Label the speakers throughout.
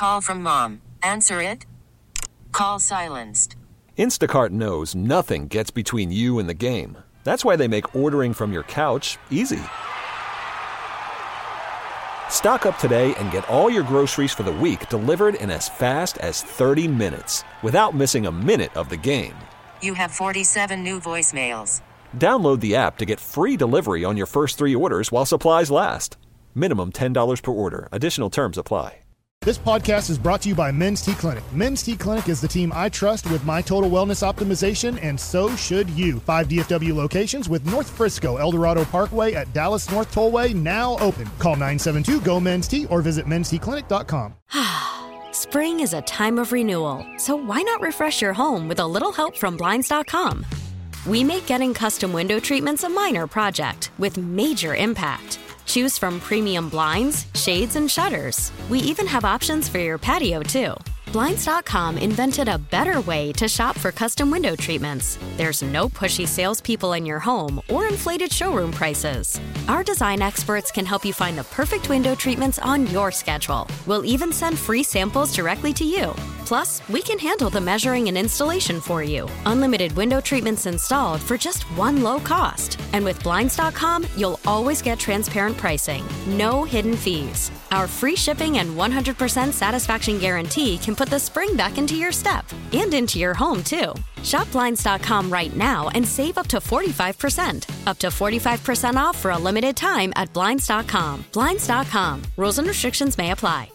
Speaker 1: Call from mom. Answer it. Call silenced.
Speaker 2: Instacart knows nothing gets between you and the game. That's why they make ordering from your couch easy. Stock up today and get all your groceries for the week delivered in as fast as 30 minutes without missing a minute of the game.
Speaker 1: You have 47 new voicemails.
Speaker 2: Download the app to get free delivery on your first 3 orders while supplies last. Minimum $10 per order. Additional terms apply.
Speaker 3: This podcast is brought to you by Men's T Clinic. Men's T Clinic is the team I trust with my total wellness optimization, and so should you. 5 DFW locations with North Frisco, El Dorado Parkway at Dallas North Tollway now open. Call 972-GO-MEN'S-T or visit mensteclinic.com.
Speaker 4: Spring is a time of renewal, so why not refresh your home with a little help from Blinds.com? We make getting custom window treatments a minor project with major impact. Choose from premium blinds, shades, and shutters. We even have options for your patio, too. Blinds.com invented a better way to shop for custom window treatments. There's no pushy salespeople in your home or inflated showroom prices. Our design experts can help you find the perfect window treatments on your schedule. We'll even send free samples directly to you. Plus, we can handle the measuring and installation for you. Unlimited window treatments installed for just one low cost. And with Blinds.com, you'll always get transparent pricing. No hidden fees. Our free shipping and 100% satisfaction guarantee can put the spring back into your step and into your home, too. Shop Blinds.com right now and save up to 45%. Up to 45% off for a limited time at Blinds.com. Blinds.com. Rules and restrictions may apply.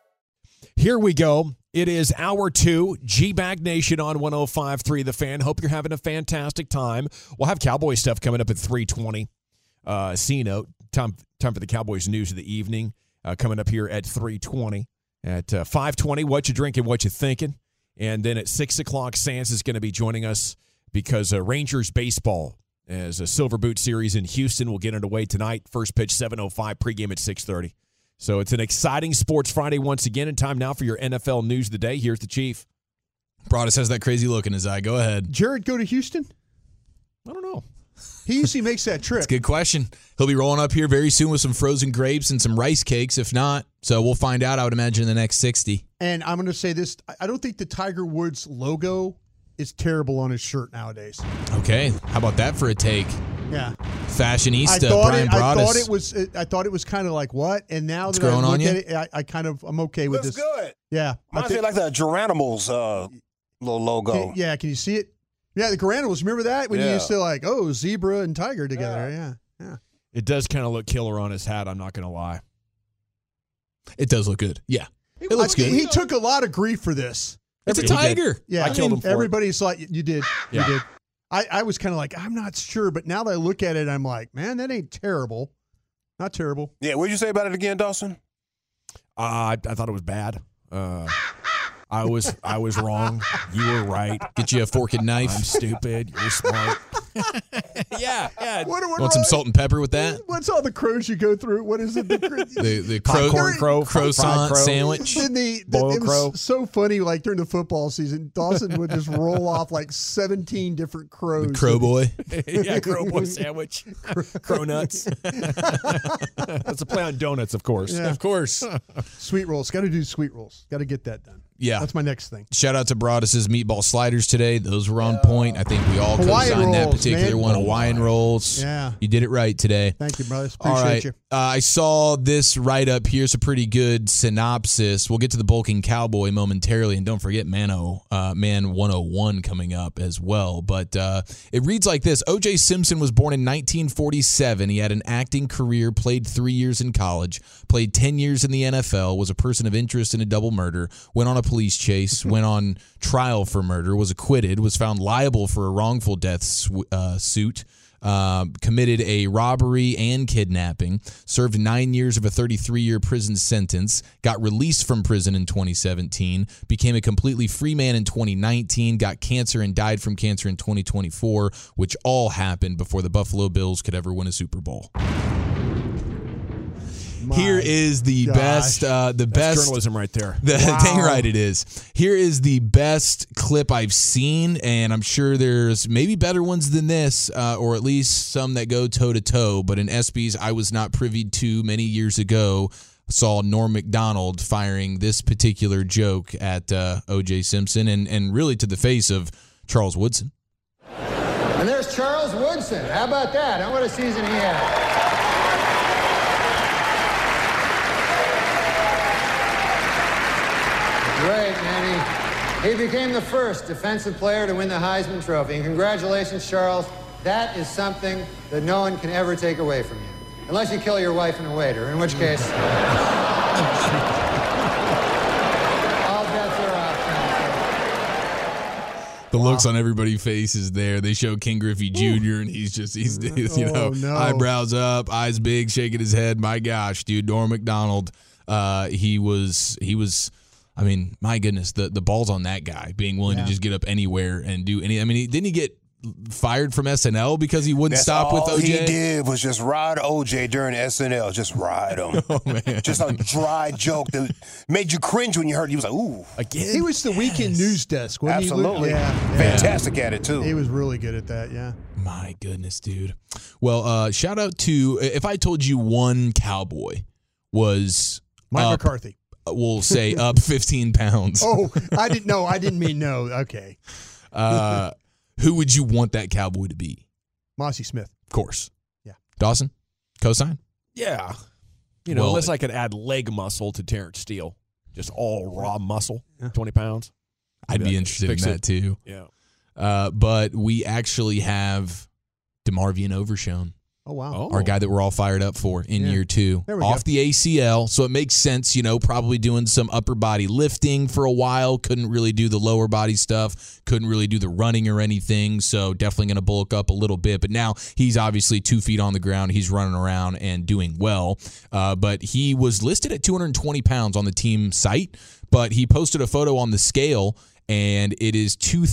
Speaker 5: Here we go. It is hour 2, G-Bag Nation on 105.3 The Fan. Hope you're having a fantastic time. We'll have Cowboy stuff coming up at 3:20. C-Note, time for the Cowboys news of the evening. Coming up here at 3:20. At 5:20, what you drinking, what you thinking. And then at 6 o'clock, Sans is going to be joining us because Rangers baseball as a Silver Boot Series in Houston will get underway tonight. First pitch, 7:05, pregame at 6:30. So it's an exciting Sports Friday once again, and time now for your NFL news of the day. Here's the Chief.
Speaker 6: Broadus has that crazy look in his eye. Go ahead.
Speaker 7: Jared go to Houston?
Speaker 5: I don't know.
Speaker 7: He usually makes that trip.
Speaker 6: That's a good question. He'll be rolling up here very soon with some frozen grapes and some rice cakes, if not. So we'll find out, I would imagine, in the next 60.
Speaker 7: And I'm going to say this. I don't think the Tiger Woods logo is terrible on his shirt nowadays.
Speaker 6: Okay. How about that for a take?
Speaker 7: Yeah.
Speaker 6: Fashionista, Brian Broadus.
Speaker 7: I thought it was kind of like, what? And now
Speaker 6: it's
Speaker 7: that I
Speaker 6: growing
Speaker 7: look
Speaker 6: on you?
Speaker 7: at it, I'm okay with
Speaker 8: Looks
Speaker 7: this.
Speaker 8: good.
Speaker 7: Yeah.
Speaker 8: Reminds me like the Geronimo's little logo.
Speaker 7: Can you see it? Yeah, the Geronimo's. Remember that? When you used to zebra and tiger together. Yeah.
Speaker 5: It does kind of look killer on his hat, I'm not going to lie.
Speaker 6: It does look good. Yeah. It looks good.
Speaker 7: He took a lot of grief for this.
Speaker 6: It's a tiger.
Speaker 7: Yeah.
Speaker 5: I killed him for
Speaker 7: everybody's like, you did.
Speaker 5: Yeah.
Speaker 7: You did. I was kind of like, I'm not sure, but now that I look at it, I'm like, man, that ain't terrible. Not terrible.
Speaker 8: Yeah, what did you say about it again, Dawson?
Speaker 5: I thought it was bad. I was wrong. You were right.
Speaker 6: Get you a fork and knife.
Speaker 5: I'm stupid. You're smart. yeah.
Speaker 6: Want some salt and pepper with that?
Speaker 7: What's all the crows you go through? What is it?
Speaker 6: The croissant sandwich.
Speaker 7: It was so funny, like during the football season, Dawson would just roll off like 17 different crows.
Speaker 6: The crow boy.
Speaker 5: Yeah, crow boy sandwich. Crow nuts. That's a play on donuts, of course.
Speaker 7: Yeah.
Speaker 6: Of course.
Speaker 7: Sweet rolls. Got to do sweet rolls. Got to get that done.
Speaker 6: Yeah.
Speaker 7: That's my next thing.
Speaker 6: Shout out to Broadus' meatball sliders today. Those were on point. I think we all co-signed that particular one. Hawaiian rolls.
Speaker 7: Yeah.
Speaker 6: You did it right today.
Speaker 7: Thank you, brothers.
Speaker 6: All
Speaker 7: Appreciate
Speaker 6: right.
Speaker 7: you.
Speaker 6: I saw this write-up. Here's a pretty good synopsis. We'll get to the bulking cowboy momentarily, and don't forget Man 101 coming up as well. But it reads like this. O.J. Simpson was born in 1947. He had an acting career, played 3 years in college, played 10 years in the NFL, was a person of interest in a double murder, went on a police chase, went on trial for murder, was acquitted, was found liable for a wrongful death suit, committed a robbery and kidnapping, served 9 years of a 33-year prison sentence, got released from prison in 2017, became a completely free man in 2019, got cancer and died from cancer in 2024, which all happened before the Buffalo Bills could ever win a Super Bowl. Here is the best.
Speaker 5: That's journalism right there.
Speaker 6: Dang right it is. Here is the best clip I've seen, and I'm sure there's maybe better ones than this, or at least some that go toe-to-toe. But in ESPYs, I was not privy to many years ago. saw Norm Macdonald firing this particular joke at O.J. Simpson and really to the face of Charles Woodson.
Speaker 9: And there's Charles Woodson. How about that? What a season he had. Great, man. He became the first defensive player to win the Heisman Trophy. And congratulations, Charles. That is something that no one can ever take away from you. Unless you kill your wife and a waiter, in which case... all bets are off.
Speaker 6: The looks on everybody's faces there. They show King Griffey Jr. and he's eyebrows up, eyes big, shaking his head. My gosh, dude, Norm Macdonald, he was. I mean, my goodness, the balls on that guy being willing to just get up anywhere and do any. I mean, didn't he get fired from SNL because he wouldn't stop with OJ?
Speaker 8: All he did was just ride OJ during SNL. Just ride him.
Speaker 6: Oh, man.
Speaker 8: Just a dry joke that made you cringe when you heard it. He was like, ooh.
Speaker 7: Again? He was the weekend news desk, wasn't he?
Speaker 8: Absolutely.
Speaker 7: Yeah.
Speaker 8: Fantastic at it, too.
Speaker 7: He was really good at that, yeah.
Speaker 6: My goodness, dude. Well, shout out to, if I told you one Cowboy was
Speaker 7: Mike McCarthy.
Speaker 6: We'll say up 15 pounds.
Speaker 7: Oh, I didn't mean no. Okay.
Speaker 6: Who would you want that Cowboy to be?
Speaker 7: Mossy Smith.
Speaker 6: Of course.
Speaker 7: Yeah.
Speaker 6: Dawson? Cosign?
Speaker 5: Yeah. Unless I could add leg muscle to Terrence Steele. Just all raw muscle, 20 pounds.
Speaker 6: I'd be interested in that too.
Speaker 5: Yeah.
Speaker 6: But we actually have DeMarvion Overshown.
Speaker 7: Oh, wow.
Speaker 6: Our guy that we're all fired up for in year 2. Off the ACL, so it makes sense, probably doing some upper body lifting for a while. Couldn't really do the lower body stuff. Couldn't really do the running or anything, so definitely going to bulk up a little bit. But now he's obviously 2 feet on the ground. He's running around and doing well. But he was listed at 220 pounds on the team site, but he posted a photo on the scale, and it is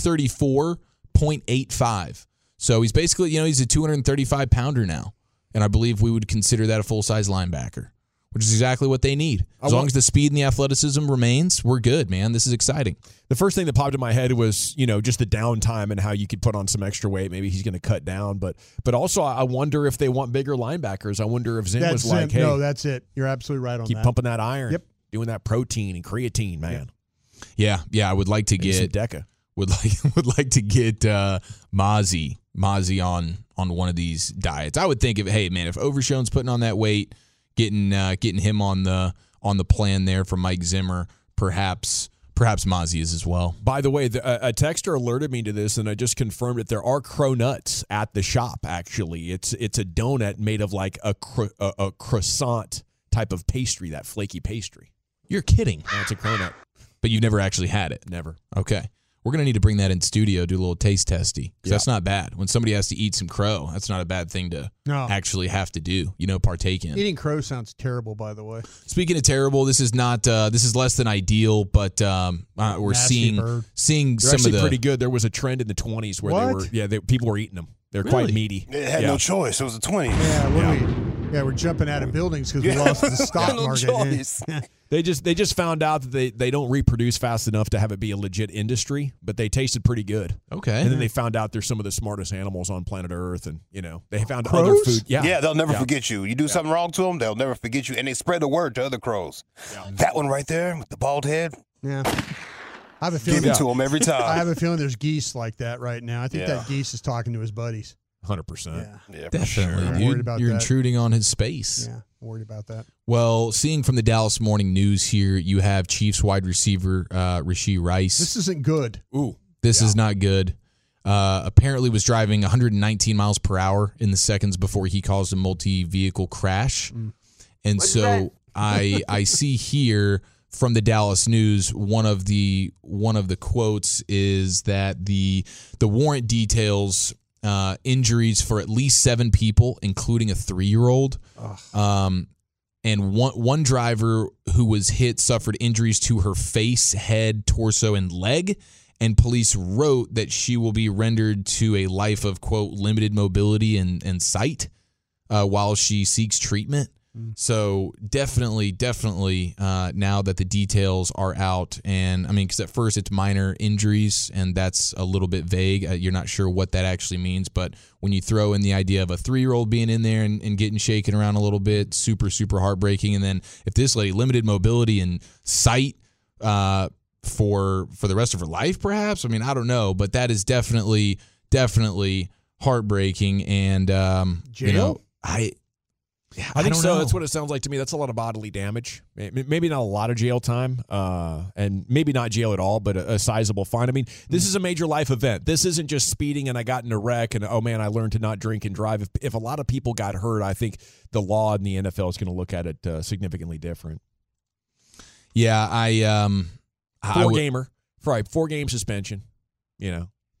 Speaker 6: 234.85. So he's basically, he's a 235-pounder now. And I believe we would consider that a full-size linebacker, which is exactly what they need. As long as the speed and the athleticism remains, we're good, man. This is exciting.
Speaker 5: The first thing that popped in my head was, just the downtime and how you could put on some extra weight. Maybe he's going to cut down. But also, I wonder if they want bigger linebackers. I wonder if Zim was like, hey.
Speaker 7: No, that's it. You're absolutely right on that.
Speaker 5: Keep pumping that iron.
Speaker 7: Yep.
Speaker 5: Doing that protein and creatine, man.
Speaker 6: Yeah, I would like to get
Speaker 5: Deca.
Speaker 6: Would like to get Mozzie on one of these diets. I would think if Overshown's putting on that weight, getting him on the plan there for Mike Zimmer, perhaps Mozzie is as well.
Speaker 5: By the way, a texter alerted me to this, and I just confirmed that there are cronuts at the shop. Actually, it's a donut made of like a croissant type of pastry, that flaky pastry.
Speaker 6: You're kidding?
Speaker 5: No, it's a cronut,
Speaker 6: but you've never actually had it.
Speaker 5: Never.
Speaker 6: Okay. We're going to need to bring that in studio, do a little taste testy. Because that's not bad. When somebody has to eat some crow, that's not a bad thing to actually have to do, partake in.
Speaker 7: Eating crow sounds terrible, by the way.
Speaker 6: Speaking of terrible, this is not. This is less than ideal, but we're seeing
Speaker 5: They're
Speaker 6: some of the
Speaker 5: pretty good. There was a trend in the 20s where people were eating them. They're quite meaty.
Speaker 8: They had no choice. It was the 20s.
Speaker 7: We're jumping out of buildings because we lost the stock market.
Speaker 5: They just found out that they don't reproduce fast enough to have it be a legit industry, but they tasted pretty good.
Speaker 6: Okay.
Speaker 5: And then they found out they're some of the smartest animals on planet Earth, and they found
Speaker 7: crows?
Speaker 5: other food.
Speaker 8: Yeah, they'll never forget you. You do something wrong to them, they'll never forget you, and they spread the word to other crows. Yeah. That one right there with the bald head.
Speaker 7: Yeah. I have a feeling
Speaker 8: give it to them every time.
Speaker 7: I have a feeling there's geese like that right now. I think that geese is talking to his buddies.
Speaker 5: 100%.
Speaker 8: Yeah,
Speaker 6: definitely,
Speaker 8: sure.
Speaker 6: dude. You're intruding on his space.
Speaker 7: Yeah, I'm worried about that.
Speaker 6: Well, seeing from the Dallas Morning News here, you have Chiefs wide receiver Rashee Rice.
Speaker 7: This isn't good.
Speaker 5: Ooh,
Speaker 6: this is not good. Apparently, was driving 119 miles per hour in the seconds before he caused a multi-vehicle crash, and so I see here from the Dallas News, one of the quotes is that the warrant details injuries for at least 7 people, including a 3-year-old. And one driver who was hit suffered injuries to her face, head, torso, and leg. And police wrote that she will be rendered to a life of, quote, limited mobility and sight while she seeks treatment. So definitely, now that the details are out, and I mean, because at first it's minor injuries, and that's a little bit vague. You're not sure what that actually means, but when you throw in the idea of a 3-year-old being in there and getting shaken around a little bit, super, super heartbreaking. And then if this lady limited mobility and sight for the rest of her life, perhaps. I mean, I don't know, but that is definitely heartbreaking. And
Speaker 3: jail?
Speaker 5: I think so. That's what it sounds like to me. That's a lot of bodily damage. Maybe not a lot of jail time, and maybe not jail at all, but a sizable fine. I mean, this is a major life event. This isn't just speeding and I got in a wreck and, oh, man, I learned to not drink and drive. If a lot of people got hurt, I think the law in the NFL is going to look at it significantly different.
Speaker 6: Yeah,
Speaker 5: four-game suspension, Yeah,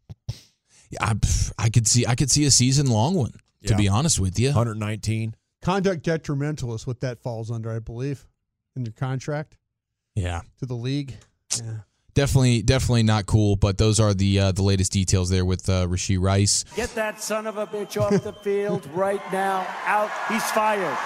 Speaker 6: I could see a season-long one, to be honest with you.
Speaker 5: 119.
Speaker 7: Conduct detrimental is what that falls under, I believe, in your contract.
Speaker 6: Yeah.
Speaker 7: To the league. Yeah.
Speaker 6: Definitely not cool, but those are the latest details there with Rashee Rice.
Speaker 10: Get that son of a bitch off the field right now. Out. He's fired.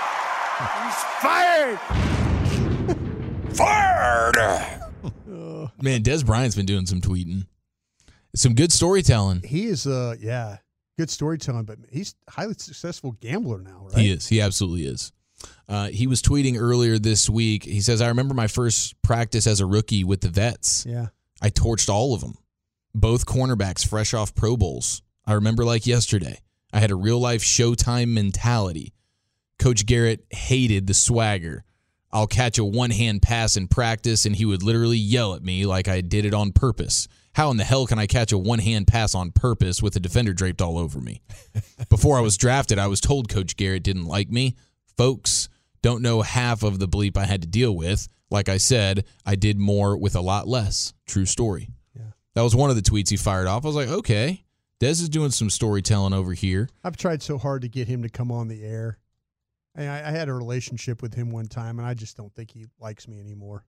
Speaker 10: He's fired!
Speaker 8: Fired!
Speaker 6: Man, Des Bryant's been doing some tweeting. Some good storytelling.
Speaker 7: He is, good storytelling, but he's a highly successful gambler now, right?
Speaker 6: He is. He absolutely is. He was tweeting earlier this week. He says, I remember my first practice as a rookie with the Vets.
Speaker 7: Yeah.
Speaker 6: I torched all of them. Both cornerbacks fresh off Pro Bowls. I remember like yesterday. I had a real-life Showtime mentality. Coach Garrett hated the swagger. I'll catch a one-hand pass in practice, and he would literally yell at me like I did it on purpose. How in the hell can I catch a one-hand pass on purpose with a defender draped all over me? Before I was drafted, I was told Coach Garrett didn't like me. Folks don't know half of the bleep I had to deal with. Like I said, I did more with a lot less. True story.
Speaker 7: Yeah.
Speaker 6: That was one of the tweets he fired off. I was like, okay, Des is doing some storytelling over here.
Speaker 7: I've tried so hard to get him to come on the air. I had a relationship with him one time, and I just don't think he likes me anymore.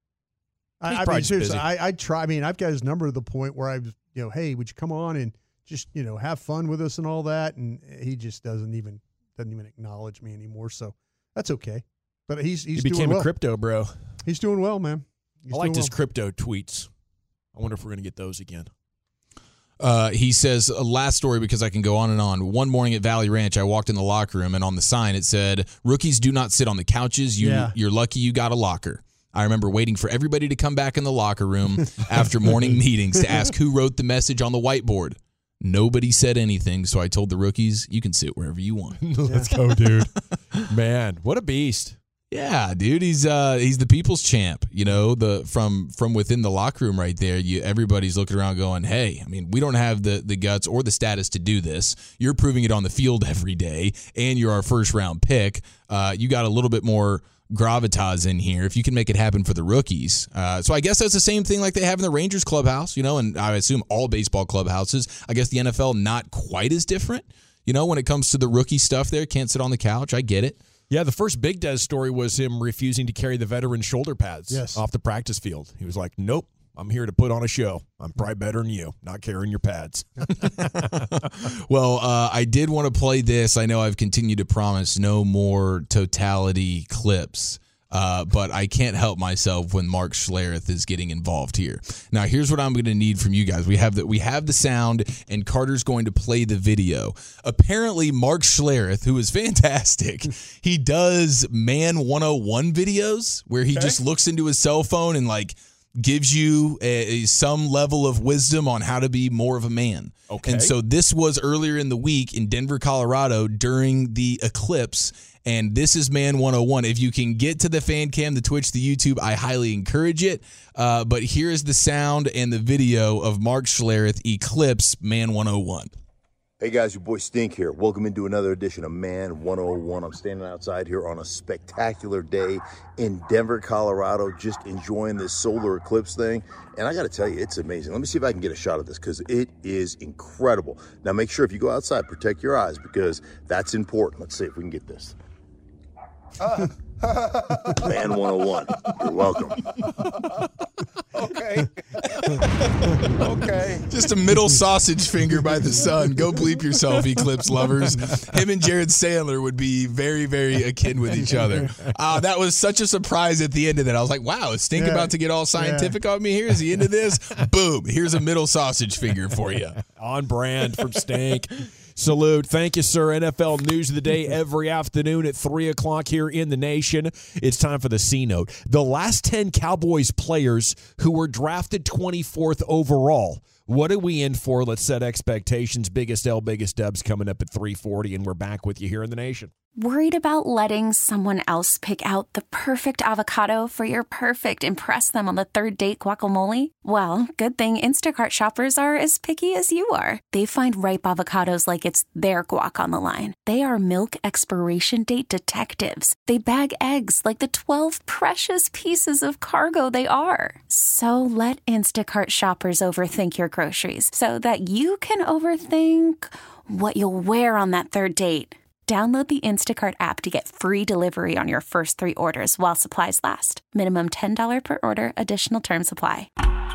Speaker 7: I mean, seriously, I try. I mean, I've got his number to the point where I've, hey, would you come on and just, have fun with us and all that? And he just doesn't even acknowledge me anymore. So that's okay. But he's doing well.
Speaker 5: He became a crypto bro.
Speaker 7: He's doing well, man.
Speaker 5: I liked his crypto tweets. I wonder if we're going to get those again.
Speaker 6: He says, last story because I can go on and on. One morning at Valley Ranch, I walked in the locker room, and on the sign it said, rookies do not sit on the couches. You're lucky you got a locker. I remember waiting for everybody to come back in the locker room after morning meetings to ask who wrote the message on the whiteboard. Nobody said anything, so I told the rookies, you can sit wherever you want.
Speaker 5: Let's go, dude. Man, what a beast.
Speaker 6: Yeah, dude, he's the people's champ. From within the locker room right there, everybody's looking around going, hey, I mean, we don't have the guts or the status to do this. You're proving it on the field every day, and you're our first-round pick. You got a little bit more gravitas in here if you can make it happen for the rookies. So I guess that's the same thing like they have in the Rangers clubhouse, and I assume all baseball clubhouses. I guess the NFL not quite as different, when it comes to the rookie stuff there. Can't sit on the couch. I get it.
Speaker 5: Yeah, the first Big Des story was him refusing to carry the veteran shoulder pads off the practice field. He was like, nope, I'm here to put on a show. I'm probably better than you, not carrying your pads.
Speaker 6: Well, I did want to play this. I know I've continued to promise no more totality clips, but I can't help myself when Mark Schlereth is getting involved here. Now, here's what I'm going to need from you guys. We have the sound, and Carter's going to play the video. Apparently, Mark Schlereth, who is fantastic, he does Man 101 videos where he just looks into his cell phone and gives you some level of wisdom on how to be more of a man.
Speaker 5: Okay.
Speaker 6: And so this was earlier in the week in Denver, Colorado during the eclipse. And this is Man 101. If you can get to the fan cam, the Twitch, the YouTube, I highly encourage it. But here is the sound and the video of Mark Schlereth Eclipse Man 101.
Speaker 11: Hey guys, your boy Stink here. Welcome into another edition of Man 101. I'm standing outside here on a spectacular day in Denver, Colorado, just enjoying this solar eclipse thing. And I got to tell you, it's amazing. Let me see if I can get a shot of this because it is incredible. Now make sure if you go outside, protect your eyes because that's important. Let's see if we can get this. Man 101, you're welcome.
Speaker 8: Okay. Okay.
Speaker 6: Just a middle sausage finger by the sun. Go bleep yourself, Eclipse lovers. Him and Jared Sandler would be very, very akin with each other. That was such a surprise at the end of that. I was like, wow, is Stink about to get all scientific on me here? Is he into this? Boom. Here's a middle sausage finger for you.
Speaker 5: On brand from Stink. Salute. Thank you, sir. NFL News of the Day every afternoon at 3 o'clock here in the nation. It's time for the C-Note. The last 10 Cowboys players who were drafted 24th overall. What are we in for? Let's set expectations. Biggest L, biggest dubs coming up at 3:40, and we're back with you here in the nation.
Speaker 12: Worried about letting someone else pick out the perfect avocado for your perfect impress them on the third date guacamole? Well, good thing Instacart shoppers are as picky as you are. They find ripe avocados like it's their guac on the line. They are milk expiration date detectives. They bag eggs like the 12 precious pieces of cargo they are. So let Instacart shoppers overthink your groceries so that you can overthink what you'll wear on that third date. Download the Instacart app to get free delivery on your first 3 orders while supplies last. Minimum $10 per order. Additional terms apply.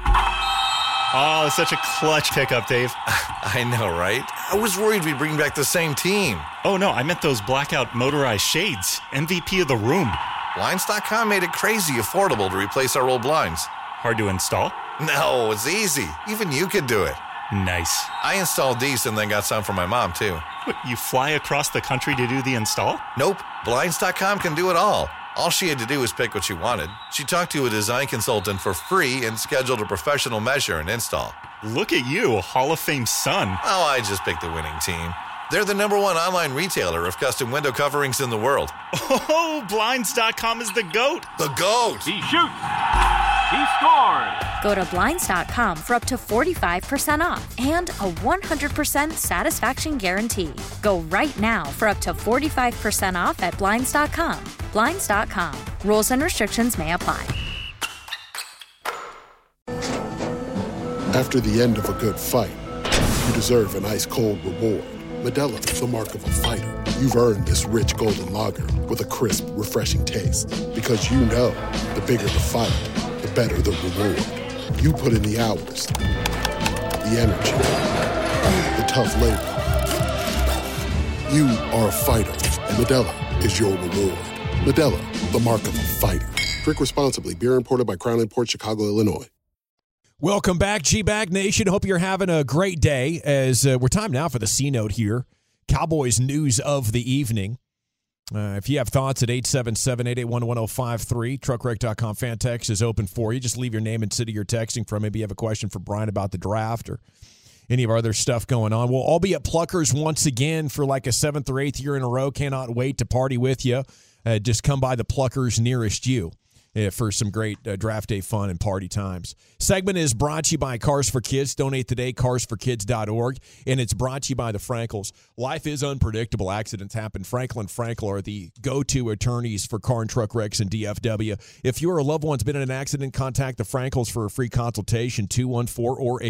Speaker 13: Oh, such a clutch pickup, Dave.
Speaker 14: I know, right? I was worried we'd bring back the same team.
Speaker 13: Oh, no, I meant those blackout motorized shades. MVP of the room.
Speaker 14: Blinds.com made it crazy affordable to replace our old blinds.
Speaker 13: Hard to install?
Speaker 14: No, it's easy. Even you could do it.
Speaker 13: Nice.
Speaker 14: I installed these and then got some for my mom, too.
Speaker 13: What, you fly across the country to do the install?
Speaker 14: Nope. Blinds.com can do it all. All she had to do was pick what she wanted. She talked to a design consultant for free and scheduled a professional measure and install.
Speaker 13: Look at you, a Hall of Fame son.
Speaker 14: Oh, I just picked the winning team. They're the #1 online retailer of custom window coverings in the world.
Speaker 13: Oh, Blinds.com is the GOAT.
Speaker 14: The GOAT!
Speaker 15: He shoots. He scores.
Speaker 16: Go to Blinds.com for up to 45% off and a 100% satisfaction guarantee. Go right now for up to 45% off at Blinds.com. Blinds.com. Rules and restrictions may apply.
Speaker 17: After the end of a good fight, you deserve an ice-cold reward. Modelo is the mark of a fighter. You've earned this rich golden lager with a crisp, refreshing taste. Because you know, the bigger the fight, the better the reward. You put in the hours, the energy, the tough labor. You are a fighter, and Modelo is your reward. Modelo, the mark of a fighter. Drink responsibly. Beer imported by Crown Imports, Chicago, Illinois.
Speaker 5: Welcome back, G-Bag Nation. Hope you're having a great day as we're time now for the C-Note here. Cowboys news of the evening. If you have thoughts at 877-881-1053, truckwreck.com fan text is open for you. Just leave your name and city you're texting from. Maybe you have a question for Brian about the draft or any of our other stuff going on. We'll all be at Pluckers once again for like a 7th or 8th year in a row. Cannot wait to party with you. Just come by the Pluckers nearest you for some great draft day fun and party times. Segment is brought to you by Cars for Kids. Donate today, carsforkids.org. And it's brought to you by the Frankels. Life is unpredictable. Accidents happen. Franklin Frankel are the go-to attorneys for car and truck wrecks in DFW. If you or a loved one's been in an accident, contact the Frankels for a free consultation, 214 or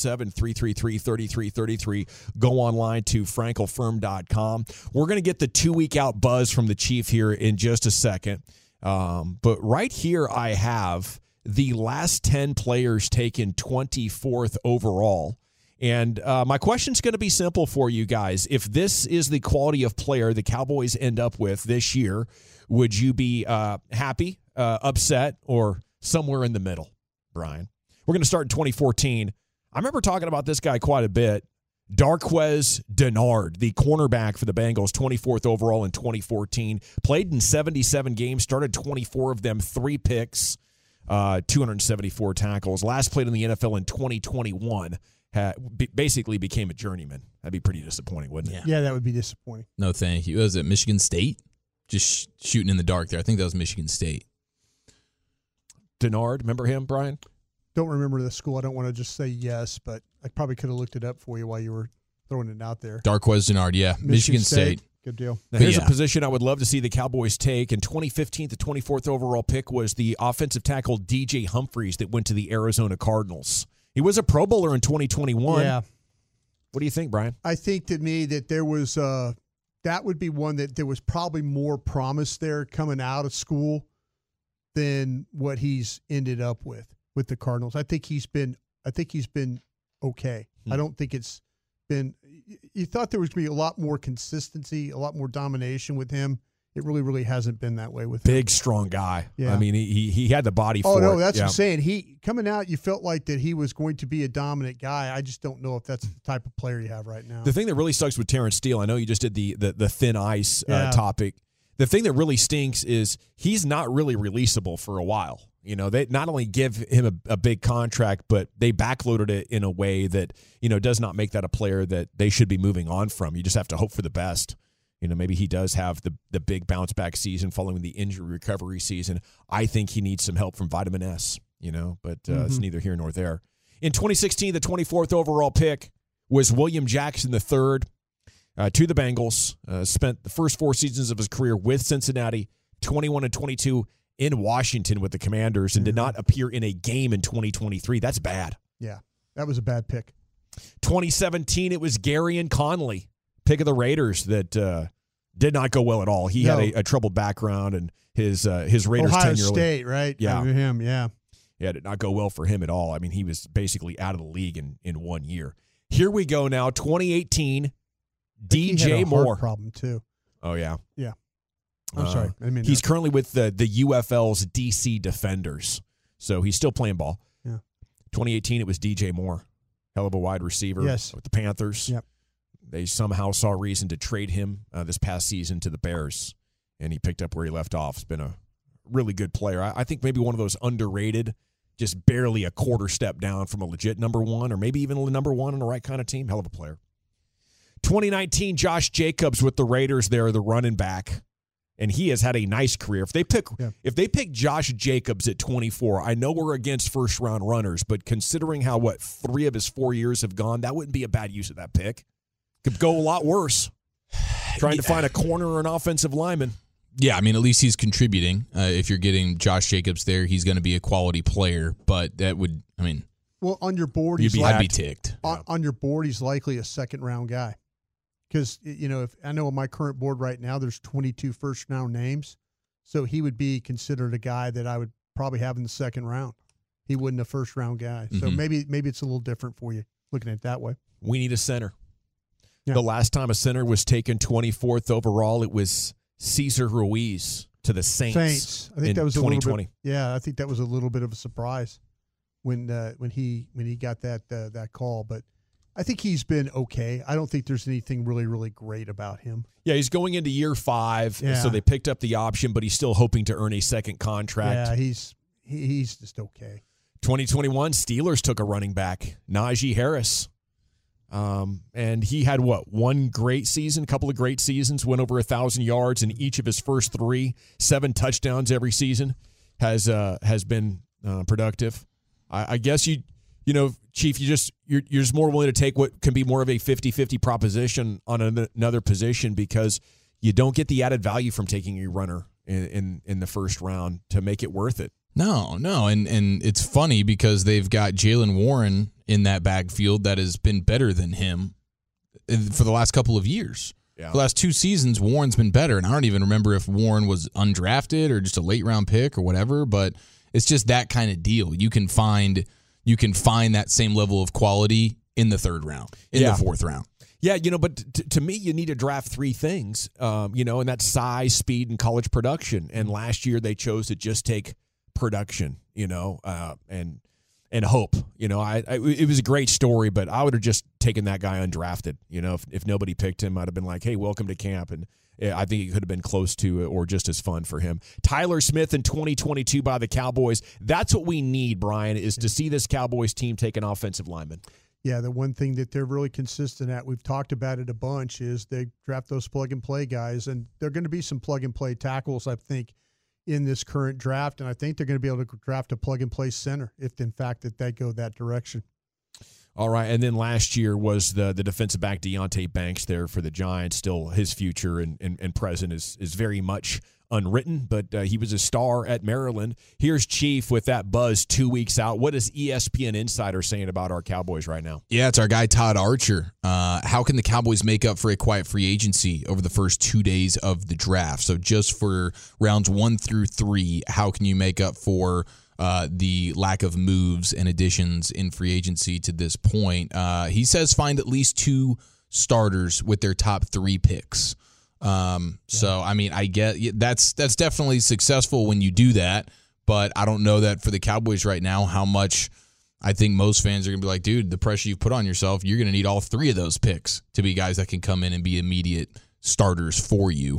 Speaker 5: 817-333-3333. Go online to frankelfirm.com. We're going to get the 2-week out buzz from the Chief here in just a second. But right here I have the last 10 players taken 24th overall. And my question's going to be simple for you guys. If this is the quality of player the Cowboys end up with this year, would you be happy, upset, or somewhere in the middle, Brian? We're going to start in 2014. I remember talking about this guy quite a bit. Darqueze Dennard, the cornerback for the Bengals, 24th overall in 2014. Played in 77 games, started 24 of them, 3 picks, 274 tackles. Last played in the NFL in 2021. Basically became a journeyman. That'd be pretty disappointing, wouldn't it?
Speaker 7: Yeah, that would be disappointing.
Speaker 6: No, thank you. Was it Michigan State? Just shooting in the dark there. I think that was Michigan State.
Speaker 5: Dennard, remember him, Brian?
Speaker 7: Don't remember the school. I don't want to just say yes, but I probably could have looked it up for you while you were throwing it out there.
Speaker 6: Darqueze Dennard, yeah. Michigan State.
Speaker 7: Good deal.
Speaker 5: Now, here's a position I would love to see the Cowboys take. In 2015, the 24th overall pick was the offensive tackle DJ Humphries that went to the Arizona Cardinals. He was a Pro Bowler in 2021.
Speaker 7: Yeah.
Speaker 5: What do you think, Brian?
Speaker 7: I think to me that there was that would be one that there was probably more promise there coming out of school than what he's ended up with the Cardinals. I think he's been I think he's been okay. I don't think it's been – you thought there was going to be a lot more consistency, a lot more domination with him. It really, really hasn't been that way with him.
Speaker 5: Big, strong guy.
Speaker 7: Yeah.
Speaker 5: I mean, he had the body for it.
Speaker 7: Oh, no, that's what I'm saying. He coming out, you felt like that he was going to be a dominant guy. I just don't know if that's the type of player you have right now.
Speaker 5: The thing that really sucks with Terrence Steele, I know you just did the thin ice topic. The thing that really stinks is he's not really releasable for a while. You know, they not only give him a big contract, but they backloaded it in a way that, you know, does not make that a player that they should be moving on from. You just have to hope for the best. You know, maybe he does have the big bounce back season following the injury recovery season. I think he needs some help from Vitamin S, you know, but it's neither here nor there. In 2016, the 24th overall pick was William Jackson III to the Bengals. Spent the first 4 seasons of his career with Cincinnati, 21 and 22 in Washington with the Commanders, and did not appear in a game in 2023. That's bad.
Speaker 7: Yeah, that was a bad pick.
Speaker 5: 2017, it was Garyon Conley, pick of the Raiders, that did not go well at all. He had a troubled background, and his Raiders
Speaker 7: Ohio
Speaker 5: tenure.
Speaker 7: State, right?
Speaker 5: Yeah.
Speaker 7: Him, yeah.
Speaker 5: Yeah, it did not go well for him at all. I mean, he was basically out of the league in 1 year. Here we go now, 2018, DJ
Speaker 7: he had a
Speaker 5: Moore.
Speaker 7: heart problem, too.
Speaker 5: Oh, yeah.
Speaker 7: Yeah. I'm sorry. I mean,
Speaker 5: he's currently with the UFL's DC Defenders, so he's still playing ball.
Speaker 7: Yeah.
Speaker 5: 2018, it was DJ Moore, hell of a wide receiver with the Panthers.
Speaker 7: Yep.
Speaker 5: They somehow saw reason to trade him this past season to the Bears, and he picked up where he left off. He's been a really good player. I think maybe one of those underrated, just barely a quarter step down from a legit number one, or maybe even a number one on the right kind of team. Hell of a player. 2019, Josh Jacobs with the Raiders there, the running back. And he has had a nice career. If they pick Josh Jacobs at 24, I know we're against first-round runners, but considering how, 3 of his 4 years have gone, that wouldn't be a bad use of that pick. Could go a lot worse. Trying to find a corner or an offensive lineman.
Speaker 6: Yeah, I mean, at least he's contributing. If you're getting Josh Jacobs there, he's going to be a quality player, but that would, I mean.
Speaker 7: Well, on your board,
Speaker 6: I'd be ticked.
Speaker 7: On your board, he's likely a second-round guy. Because, you know, if I know on my current board right now, there's 22 first-round names. So he would be considered a guy that I would probably have in the second round. He wasn't a first-round guy. So maybe it's a little different for you looking at it that way.
Speaker 5: We need a center.
Speaker 7: Yeah.
Speaker 5: The last time a center was taken 24th overall, it was Cesar Ruiz to the Saints.
Speaker 7: I think that was
Speaker 5: 2020.
Speaker 7: I think that was a little bit of a surprise when he got that call. But I think he's been okay. I don't think there's anything really, really great about him.
Speaker 5: Yeah, he's going into year 5, so they picked up the option, but he's still hoping to earn a second contract.
Speaker 7: Yeah, he's just okay.
Speaker 5: 2021, Steelers took a running back, Najee Harris. And he had one great season, a couple of great seasons, went over 1,000 yards in each of his first 3, 7 touchdowns every season, has been productive. I guess you know, Chief, you're just more willing to take what can be more of a 50-50 proposition on another position because you don't get the added value from taking a runner in the first round to make it worth it.
Speaker 6: No, and it's funny because they've got Jaylen Warren in that backfield that has been better than him for the last couple of years.
Speaker 5: Yeah.
Speaker 6: The last 2 seasons, Warren's been better, and I don't even remember if Warren was undrafted or just a late-round pick or whatever, but it's just that kind of deal. You can find that same level of quality in the 3rd round, in the 4th round.
Speaker 5: Yeah, you know, but to me, you need to draft 3 things, you know, and that's size, speed, and college production. And last year they chose to just take production, you know, and hope. You know, it was a great story, but I would have just taken that guy undrafted. You know, if nobody picked him, I'd have been like, hey, welcome to camp. And I think it could have been close to or just as fun for him. Tyler Smith in 2022 by the Cowboys. That's what we need, Brian, is to see this Cowboys team take an offensive lineman.
Speaker 7: Yeah, the one thing that they're really consistent at, we've talked about it a bunch, is they draft those plug-and-play guys, and there are going to be some plug-and-play tackles, I think, in this current draft, and I think they're going to be able to draft a plug-and-play center if, in fact, that they go that direction.
Speaker 5: All right, and then last year was the defensive back Deonte Banks there for the Giants. Still, his future and present is very much unwritten, but he was a star at Maryland. Here's Chief with that buzz 2 weeks out. What is ESPN Insider saying about our Cowboys right now?
Speaker 6: Yeah, it's our guy Todd Archer. How can the Cowboys make up for a quiet free agency over the first 2 days of the draft? So just for rounds 1 through 3, how can you make up for the lack of moves and additions in free agency to this point. He says find at least 2 starters with their top 3 picks. So, I mean, I get that's definitely successful when you do that, but I don't know that for the Cowboys right now how much I think most fans are going to be like, dude, the pressure you've put on yourself, you're going to need all 3 of those picks to be guys that can come in and be immediate starters for you.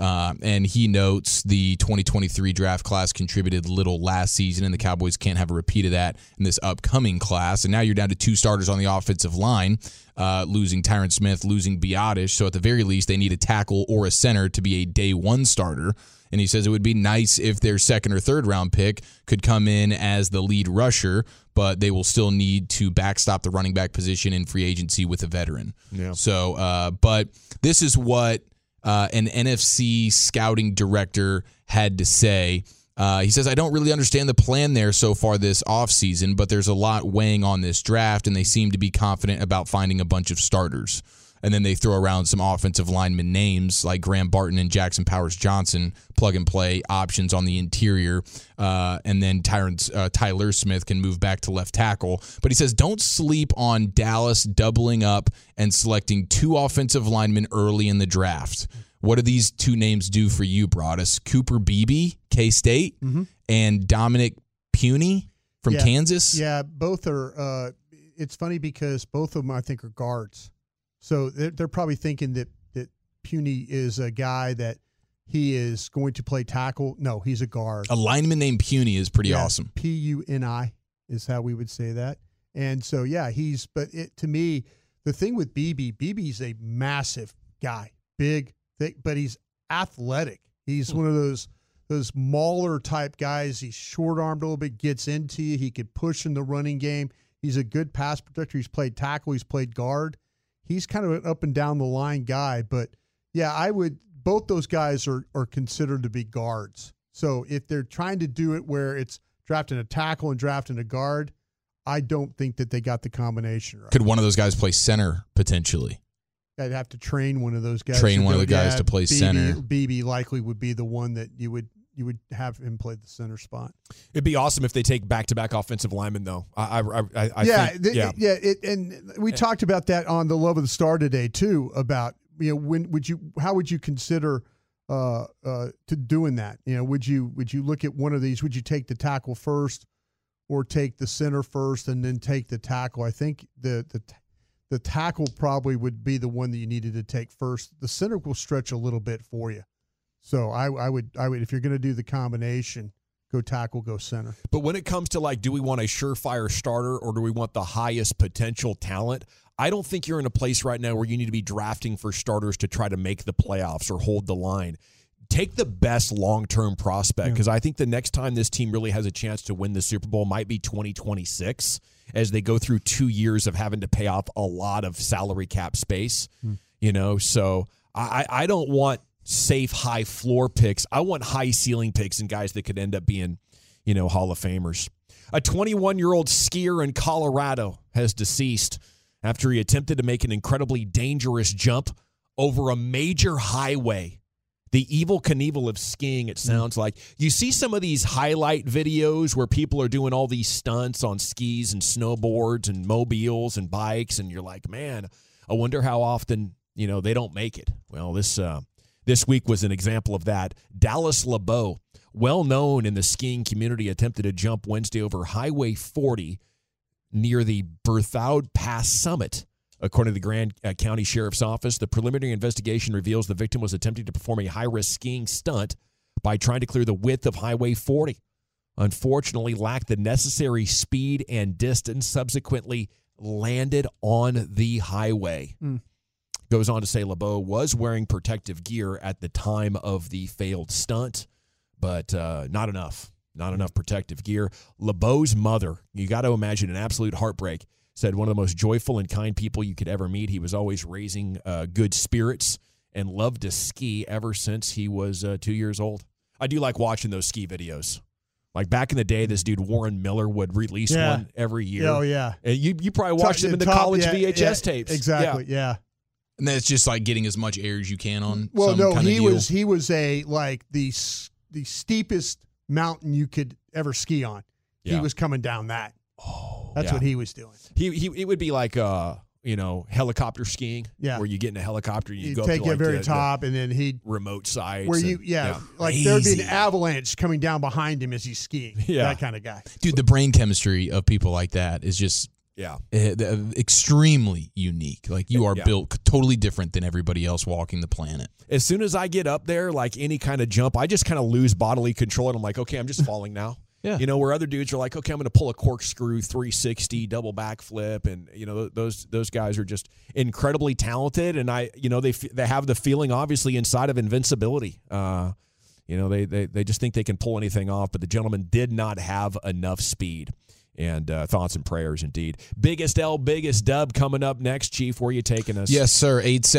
Speaker 6: And he notes the 2023 draft class contributed little last season, and the Cowboys can't have a repeat of that in this upcoming class. And now you're down to 2 starters on the offensive line, losing Tyron Smith, losing Biadasz. So at the very least, they need a tackle or a center to be a day 1 starter. And he says it would be nice if their 2nd or 3rd round pick could come in as the lead rusher, but they will still need to backstop the running back position in free agency with a veteran.
Speaker 5: Yeah.
Speaker 6: So, but this is what an NFC scouting director had to say. He says, I don't really understand the plan there so far this offseason, but there's a lot weighing on this draft, and they seem to be confident about finding a bunch of starters. And then they throw around some offensive lineman names like Graham Barton and Jackson Powers-Johnson, plug-and-play options on the interior. And then Tyler Smith can move back to left tackle. But he says don't sleep on Dallas doubling up and selecting 2 offensive linemen early in the draft. What do these 2 names do for you, Broadus? Cooper Beebe, K-State, and Dominic Puny from Kansas?
Speaker 7: Yeah, both are it's funny because both of them, I think, are guards. So they're probably thinking that Puny is a guy that he is going to play tackle. No, he's a guard.
Speaker 6: A lineman named Puny is pretty awesome.
Speaker 7: Puni is how we would say that. And so, yeah, to me, the thing with Beebe's a massive guy, big, thick, but he's athletic. He's one of those mauler type guys. He's short-armed a little bit, gets into you. He could push in the running game. He's a good pass protector. He's played tackle. He's played guard. He's kind of an up and down the line guy, but yeah, both those guys are considered to be guards. So if they're trying to do it where it's drafting a tackle and drafting a guard, I don't think that they got the combination right.
Speaker 6: Could one of those guys play center potentially?
Speaker 7: I'd have to train one of those guys.
Speaker 6: Train one of the guys to play center.
Speaker 7: BB likely would be the one that you would have him play the center spot.
Speaker 5: It'd be awesome if they take back-to-back offensive linemen, though.
Speaker 7: And we talked about that on the Love of the Star today too. About how would you consider to doing that? Would you look at one of these? Would you take the tackle first, or take the center first and then take the tackle? I think the tackle probably would be the one that you needed to take first. The center will stretch a little bit for you. So I would if you're going to do the combination, go tackle, go center.
Speaker 5: But when it comes to do we want a surefire starter or do we want the highest potential talent? I don't think you're in a place right now where you need to be drafting for starters to try to make the playoffs or hold the line. Take the best long-term prospect, because I think the next time this team really has a chance to win the Super Bowl might be 2026 as they go through 2 years of having to pay off a lot of salary cap space. So I don't want safe high floor picks. I want high ceiling picks and guys that could end up being, Hall of Famers. A 21-year-old skier in Colorado has deceased after he attempted to make an incredibly dangerous jump over a major highway. The Evel Knievel of skiing, it sounds like. You see some of these highlight videos where people are doing all these stunts on skis and snowboards and mobiles and bikes, and you're like, man, I wonder how often, they don't make it. Well, this week was an example of that. Dallas LeBeau, well known in the skiing community, attempted to jump Wednesday over Highway 40 near the Berthoud Pass summit. According to the Grand County Sheriff's Office, the preliminary investigation reveals the victim was attempting to perform a high-risk skiing stunt by trying to clear the width of Highway 40. Unfortunately, lacked the necessary speed and distance, subsequently landed on the highway. Goes on to say LeBeau was wearing protective gear at the time of the failed stunt, but not enough. Not enough protective gear. LeBeau's mother, you got to imagine an absolute heartbreak, said one of the most joyful and kind people you could ever meet. He was always raising good spirits and loved to ski ever since he was 2 years old. I do like watching those ski videos. Like back in the day, this dude Warren Miller would release one every year.
Speaker 7: Oh, yeah.
Speaker 5: And you probably watched him in the college VHS tapes.
Speaker 7: Exactly, yeah.
Speaker 6: And that's just like getting as much air as you can on.
Speaker 7: Well,
Speaker 6: some kind of deal.
Speaker 7: He was the steepest mountain you could ever ski on. He was coming down that. That's what he was doing.
Speaker 5: It would be like helicopter skiing.
Speaker 7: Yeah.
Speaker 5: Where you get in a helicopter, you go
Speaker 7: take
Speaker 5: to
Speaker 7: it very top, and then he'd
Speaker 5: remote sites.
Speaker 7: Where like there'd be an avalanche coming down behind him as he's skiing.
Speaker 5: Yeah.
Speaker 7: That kind of guy.
Speaker 6: Dude, the brain chemistry of people like that is just extremely unique. Like you are built totally different than everybody else walking the planet.
Speaker 5: As soon as I get up there, like any kind of jump, I just kind of lose bodily control, and I'm like, okay, I'm just falling now.
Speaker 6: Yeah.
Speaker 5: Where other dudes are like, okay, I'm going to pull a corkscrew 360 double backflip, and those guys are just incredibly talented, and they have the feeling obviously inside of invincibility. They just think they can pull anything off, but the gentleman did not have enough speed. And thoughts and prayers indeed. Biggest L, biggest dub coming up next. Chief, where are you taking us?
Speaker 6: Yes, sir.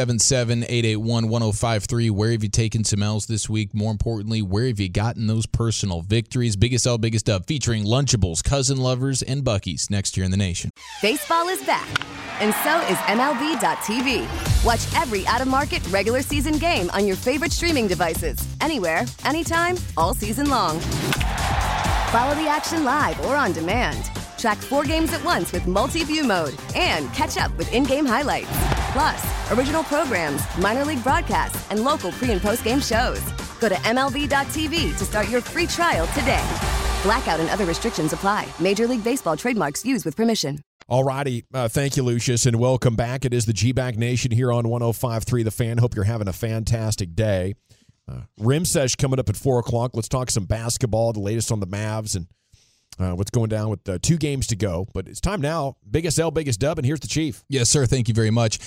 Speaker 6: 877-881-1053. Where have you taken some L's this week? More importantly, where have you gotten those personal victories? Biggest L, biggest dub, featuring Lunchables, Cousin Lovers, and Buc-ee's next year in the nation.
Speaker 18: Baseball is back, and so is MLB.tv. Watch every out-of-market regular season game on your favorite streaming devices, anywhere, anytime, all season long. Follow the action live or on demand. Track 4 games at once with multi-view mode and catch up with in-game highlights. Plus, original programs, minor league broadcasts, and local pre- and post-game shows. Go to MLB.tv to start your free trial today. Blackout and other restrictions apply. Major League Baseball trademarks used with permission.
Speaker 5: All righty. Thank you, Lucius, and welcome back. It is the G-Bag Nation here on 105.3 The Fan. Hope you're having a fantastic day. Rim Sesh coming up at 4 o'clock. Let's talk some basketball, the latest on the Mavs, and what's going down with 2 games to go. But it's time now. Biggest L, biggest dub, and here's the Chief.
Speaker 6: Yes, sir. Thank you very much.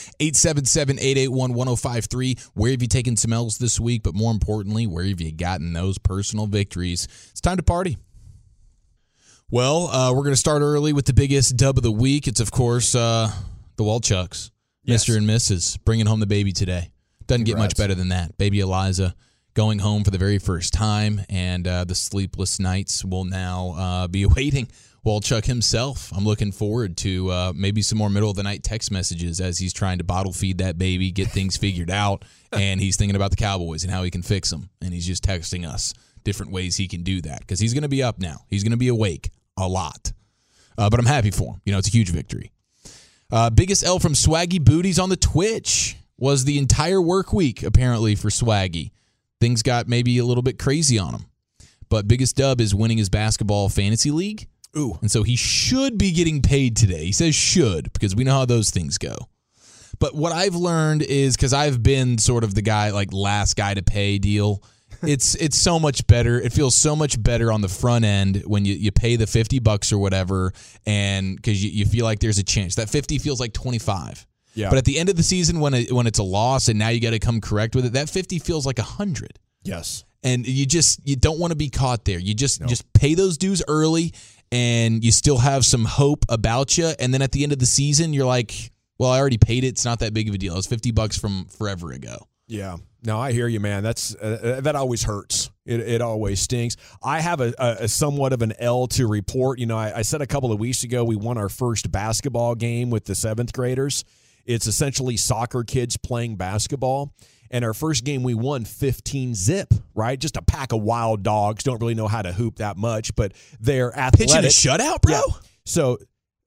Speaker 6: 877-881-1053. Where have you taken some L's this week? But more importantly, where have you gotten those personal victories? It's time to party. Well, we're going to start early with the biggest dub of the week. It's, of course, the Walchucks. Yes. Mr. and Mrs. bringing home the baby today. Doesn't get much better than that. Baby Eliza going home for the very first time, and the sleepless nights will now be awaiting Walchuk himself. I'm looking forward to maybe some more middle-of-the-night text messages as he's trying to bottle feed that baby, get things figured out, and he's thinking about the Cowboys and how he can fix them, and he's just texting us different ways he can do that because he's going to be up now. He's going to be awake a lot, but I'm happy for him. It's a huge victory. Biggest L from Swaggy Booties on the Twitch was the entire work week, apparently, for Swaggy. Things got maybe a little bit crazy on him. But biggest dub is winning his basketball fantasy league.
Speaker 5: Ooh.
Speaker 6: And so he should be getting paid today. He says should, because we know how those things go. But what I've learned is, because I've been sort of the guy, like last guy to pay deal, it's so much better. It feels so much better on the front end when you pay the $50 or whatever, and because you feel like there's a chance. That 50 feels like 25.
Speaker 5: Yeah.
Speaker 6: But at the end of the season, when it's a loss and now you got to come correct with it, that 50 feels like 100.
Speaker 5: Yes.
Speaker 6: And you don't want to be caught there. You just pay those dues early, and you still have some hope about you. And then at the end of the season, you're like, well, I already paid it. It's not that big of a deal. It's $50 from forever ago.
Speaker 5: Yeah. No, I hear you, man. That's that always hurts. It always stings. I have a somewhat of an L to report. I said a couple of weeks ago we won our first basketball game with the 7th graders. It's essentially soccer kids playing basketball. And our first game, we won 15-zip, right? Just a pack of wild dogs. Don't really know how to hoop that much, but they're athletic.
Speaker 6: Pitching a shutout, bro?
Speaker 5: Yeah. So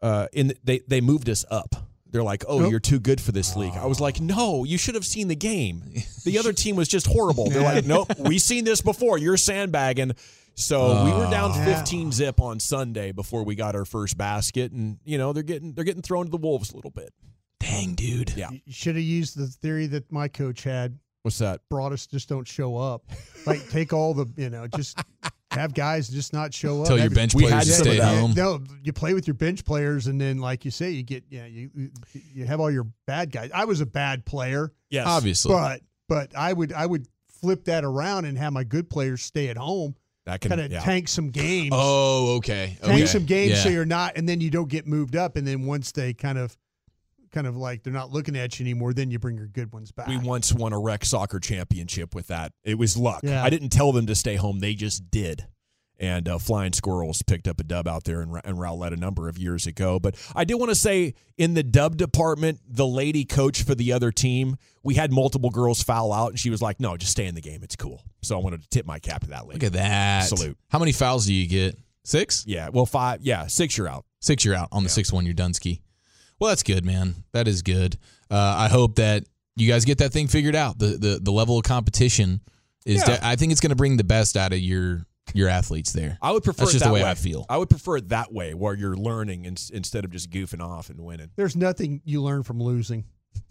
Speaker 5: they moved us up. They're like, you're too good for this league. I was like, no, you should have seen the game. The other team was just horrible. They're like, nope, we've seen this before. You're sandbagging. So we were down 15-zip on Sunday before we got our first basket. And, they're getting thrown to the wolves a little bit.
Speaker 6: Dang, dude.
Speaker 5: Yeah.
Speaker 7: You should have used the theory that my coach had.
Speaker 5: What's that?
Speaker 7: Broadus just don't show up. Like, take all the, just have guys just not show up.
Speaker 6: Tell your bench players to stay home.
Speaker 7: No, you play with your bench players, and then, like you say, you get, you have all your bad guys. I was a bad player.
Speaker 5: Yes.
Speaker 6: Obviously.
Speaker 7: But I would flip that around and have my good players stay at home.
Speaker 5: That can
Speaker 7: kind of tank some games.
Speaker 6: Oh, okay.
Speaker 7: Tank some games so you're not, and then you don't get moved up, and then once they kind of like they're not looking at you anymore, then you bring your good ones back.
Speaker 5: We once won a rec soccer championship with that. It was luck.
Speaker 7: Yeah.
Speaker 5: I didn't tell them to stay home. They just did. And Flying Squirrels picked up a dub out there in Rowlett a number of years ago. But I do want to say, in the dub department, the lady coach for the other team, we had multiple girls foul out, and she was like, no, just stay in the game. It's cool. So I wanted to tip my cap to that lady.
Speaker 6: Look at that.
Speaker 5: Salute.
Speaker 6: How many fouls do you get? 6?
Speaker 5: Yeah. Well, 5. Yeah, 6 you're out.
Speaker 6: 6 you're out. On the 6th one, you're done ski. Well, that's good, man. That is good. I hope that you guys get that thing figured out. The level of competition is. I think it's going to bring the best out of your athletes there.
Speaker 5: I would prefer
Speaker 6: That's just
Speaker 5: it that
Speaker 6: the way
Speaker 5: way.
Speaker 6: I feel.
Speaker 5: I would prefer it that way, where you're learning instead of just goofing off and winning.
Speaker 7: There's nothing you learn from losing.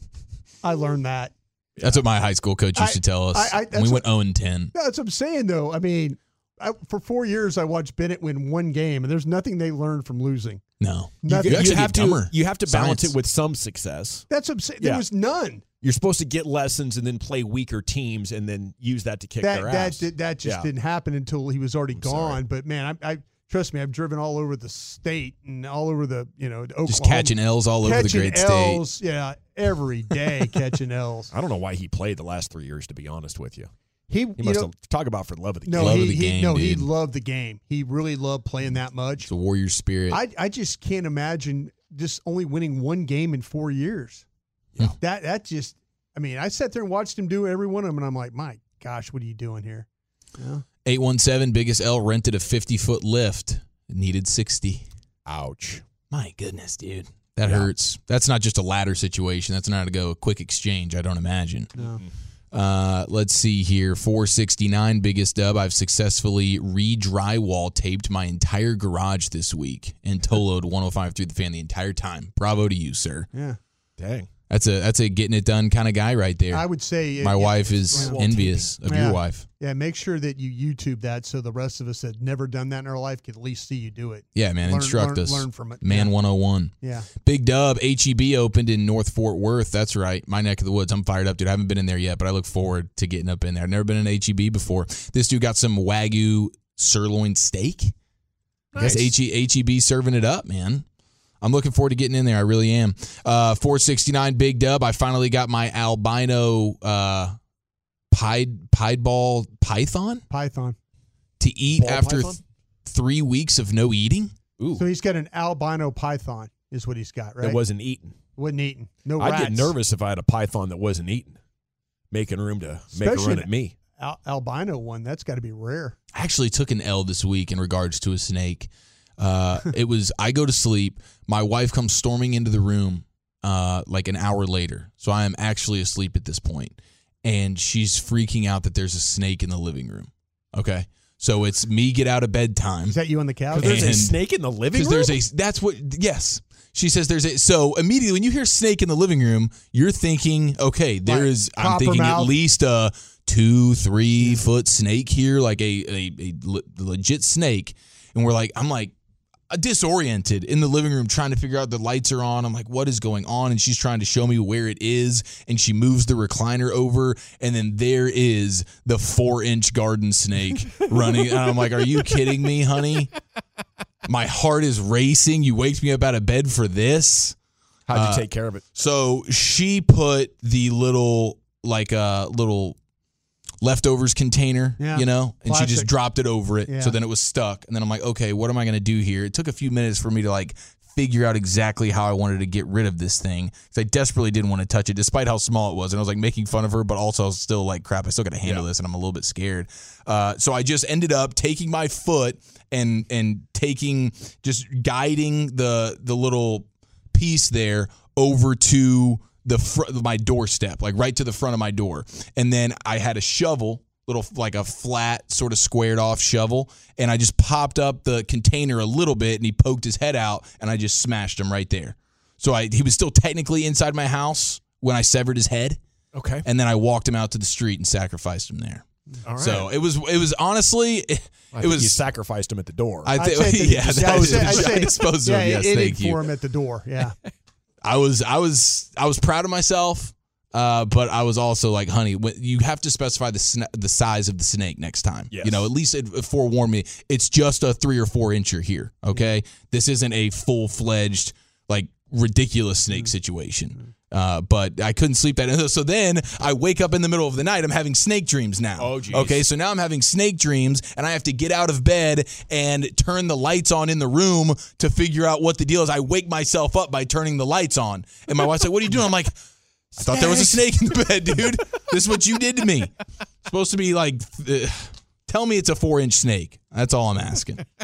Speaker 7: I learned that.
Speaker 6: That's what my high school coach used to tell us. We went 0-10.
Speaker 7: That's what I'm saying, though. I mean, for 4 years, I watched Bennett win one game, and there's nothing they learned from losing.
Speaker 6: No.
Speaker 7: Nothing.
Speaker 5: You have to balance it with some success.
Speaker 7: That's what I'm saying. There was none.
Speaker 5: You're supposed to get lessons and then play weaker teams and then use that to kick their ass.
Speaker 7: That just didn't happen until he was already gone. Sorry. But, man, I trust me, I've driven all over the state and all over the, Oklahoma.
Speaker 6: Just catching L's all over the great state.
Speaker 7: Yeah, every day catching L's.
Speaker 5: I don't know why he played the last 3 years, to be honest with you.
Speaker 7: He
Speaker 5: must have talk about for love of the game.
Speaker 6: Love of the game,
Speaker 7: he loved the game. He really loved playing that much.
Speaker 6: It's a warrior spirit.
Speaker 7: I just can't imagine just only winning one game in 4 years.
Speaker 6: Yeah.
Speaker 7: That just, I mean, I sat there and watched him do every one of them, and I'm like, my gosh, what are you doing here? Yeah.
Speaker 6: 817, biggest L, rented a 50-foot lift. Needed 60.
Speaker 5: Ouch.
Speaker 6: My goodness, dude. That hurts. That's not just a ladder situation. That's not to go a quick exchange, I don't imagine.
Speaker 7: No.
Speaker 6: Let's see here. 469, biggest dub. I've successfully re-drywall taped my entire garage this week and toloed 105 through the fan the entire time. Bravo to you, sir.
Speaker 7: Yeah.
Speaker 5: Dang.
Speaker 6: That's a getting it done kind of guy right there.
Speaker 7: I would say
Speaker 6: my wife is envious of your wife.
Speaker 7: Yeah, make sure that you YouTube that so the rest of us that never done that in our life can at least see you do it.
Speaker 6: Yeah, man, instruct us.
Speaker 7: Learn from it.
Speaker 6: Man 101.
Speaker 7: Yeah.
Speaker 6: Big dub. HEB opened in North Fort Worth. That's right. My neck of the woods. I'm fired up, dude. I haven't been in there yet, but I look forward to getting up in there. I've never been in HEB before. This dude got some Wagyu sirloin steak. Nice. I guess HEB serving it up, man. I'm looking forward to getting in there. I really am. 469 big dub. I finally got my albino pied python to eat after 3 weeks of no eating.
Speaker 5: Ooh.
Speaker 7: So he's got an albino python is what he's got, right?
Speaker 5: That wasn't eaten.
Speaker 7: Wasn't eaten. No rats.
Speaker 5: I'd get nervous if I had a python that wasn't eaten, making room to make a run at me.
Speaker 7: Albino one, that's got to be rare.
Speaker 6: I actually took an L this week in regards to a snake. It was, I go to sleep. My wife comes storming into the room like an hour later. So I am actually asleep at this point. And she's freaking out that there's a snake in the living room. Okay. So it's me get out of bed time.
Speaker 7: Is that you on the couch?
Speaker 5: There's a snake in the living room?
Speaker 6: Yes. She says so immediately when you hear snake in the living room, you're thinking, okay, I'm thinking at least a 2-3 foot snake here, like a legit snake. And I'm like, disoriented in the living room trying to figure out the lights are on. I'm like, what is going on? And she's trying to show me where it is. And she moves the recliner over. And then there is the 4-inch garden snake running. And I'm like, are you kidding me, honey? My heart is racing. You waked me up out of bed for this.
Speaker 5: How'd you take care of it?
Speaker 6: So she put the little leftovers container, and
Speaker 7: Plastic.
Speaker 6: she just dropped it over it.
Speaker 7: Yeah.
Speaker 6: So then it was stuck. And then I'm like, okay, what am I going to do here? It took a few minutes for me to figure out exactly how I wanted to get rid of this thing. Because I desperately didn't want to touch it, despite how small it was. And I was making fun of her, but also still crap, I still got to handle this. And I'm a little bit scared. So I just ended up taking my foot and guiding the little piece there over to my doorstep, right to the front of my door. And then I had a shovel, a flat sort of squared off shovel. And I just popped up the container a little bit and he poked his head out and I just smashed him right there. So he was still technically inside my house when I severed his head.
Speaker 5: Okay.
Speaker 6: And then I walked him out to the street and sacrificed him there.
Speaker 5: All right.
Speaker 6: So it was honestly,
Speaker 5: you sacrificed him at the door.
Speaker 6: I suppose so. Yes, thank you.
Speaker 7: For him at the door. Yeah.
Speaker 6: I was proud of myself, but I was also like, honey, you have to specify the size of the snake next time.
Speaker 5: Yes.
Speaker 6: At least it forewarn me. It's just a 3 or 4 incher here. Okay, This isn't a full-fledged ridiculous snake situation. But I couldn't sleep that night. So then I wake up in the middle of the night. I'm having snake dreams now.
Speaker 5: Oh, geez.
Speaker 6: Okay, so now I'm having snake dreams, and I have to get out of bed and turn the lights on in the room to figure out what the deal is. I wake myself up by turning the lights on. And my wife's like, what are you doing? I'm like, I thought there was a snake in the bed, dude. This is what you did to me. Supposed to be tell me it's a 4-inch snake. That's all I'm asking.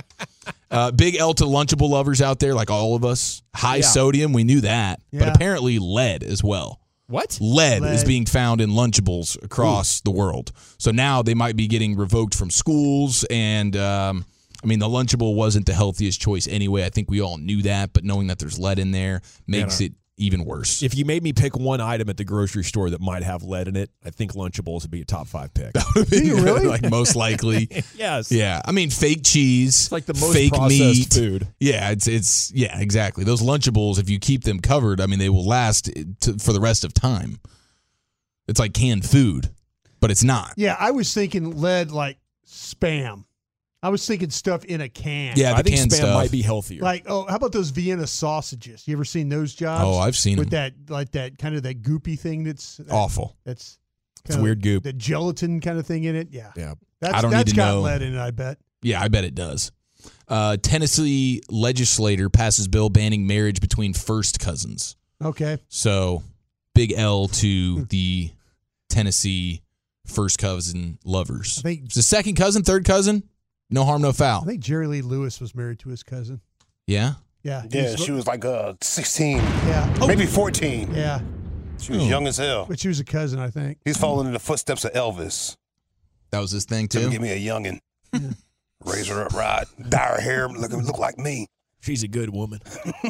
Speaker 6: Big L to Lunchable lovers out there, like all of us. High sodium, we knew that. But apparently lead as well.
Speaker 5: What?
Speaker 6: Lead is being found in Lunchables across the world. So now they might be getting revoked from schools. And, the Lunchable wasn't the healthiest choice anyway. I think we all knew that. But knowing that there's lead in there makes it even worse.
Speaker 5: If you made me pick one item at the grocery store that might have lead in it, I think Lunchables would be a top 5 pick.
Speaker 6: That would be really? Most likely.
Speaker 5: Yes.
Speaker 6: Yeah. Fake cheese.
Speaker 5: It's like the most
Speaker 6: fake
Speaker 5: processed
Speaker 6: meat.
Speaker 5: food.
Speaker 6: Yeah, it's exactly. Those Lunchables, if you keep them covered, they will last for the rest of time. It's like canned food, but it's not.
Speaker 7: Yeah, I was thinking lead like Spam. I was thinking stuff in a can.
Speaker 6: Yeah,
Speaker 5: I think
Speaker 6: canned
Speaker 5: Spam
Speaker 6: stuff
Speaker 5: might be healthier.
Speaker 7: Like, how about those Vienna sausages? You ever seen those jobs?
Speaker 6: Oh, I've seen
Speaker 7: with
Speaker 6: them.
Speaker 7: that kind of that goopy thing that's
Speaker 6: awful.
Speaker 7: It's
Speaker 5: weird goop.
Speaker 7: The gelatin kind of thing in it. Yeah.
Speaker 5: Yeah.
Speaker 6: I don't need to
Speaker 7: got
Speaker 6: know.
Speaker 7: lead in it, I bet.
Speaker 6: Yeah, I bet it does. Tennessee legislator passes bill banning marriage between first cousins.
Speaker 7: Okay.
Speaker 6: So, big L to the Tennessee first cousin lovers. It's the second cousin, third cousin. No harm, no foul.
Speaker 7: I think Jerry Lee Lewis was married to his cousin.
Speaker 6: Yeah?
Speaker 7: Yeah.
Speaker 8: Yeah, she was like 16.
Speaker 7: Yeah.
Speaker 8: Maybe 14.
Speaker 7: Yeah.
Speaker 8: She was young as hell.
Speaker 7: But she was a cousin, I think.
Speaker 8: He's following in the footsteps of Elvis.
Speaker 6: That was his thing, too?
Speaker 8: Give me a youngin'. Raise her up right. Dye her hair, look like me.
Speaker 5: She's a good woman.